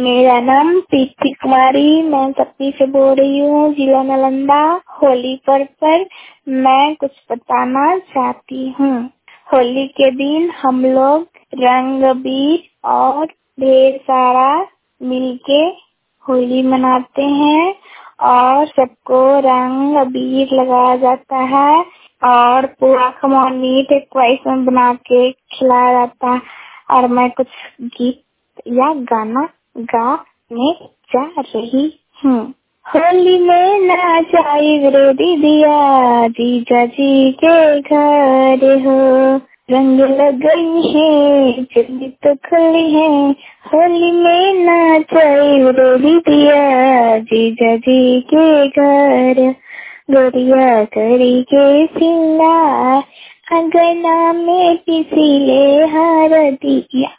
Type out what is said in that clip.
मेरा नाम प्रीति कुमारी, मैं सपी से बोल रही हूँ, जिला नालंदा। होली पर्व पर मैं कुछ बताना चाहती हूँ। होली के दिन हम लोग रंग अबीर और ढेर सारा मिलके होली मनाते हैं और सबको रंग अबीर लगाया जाता है और पूरा खमौन मीट एक पायसम बना के खिलाया जाता है। और मैं कुछ गीत या गाना गाने जा रही हूँ। होली में ना जाए रे दीदिया, जीजा जी के घर हो, रंग लगई है जल्दी तो खुली है। होली में ना जाए रे दीदिया, जीजा जी के घर, गोरिया करी के सिंगार, अंगना में किसी ले हार दिया।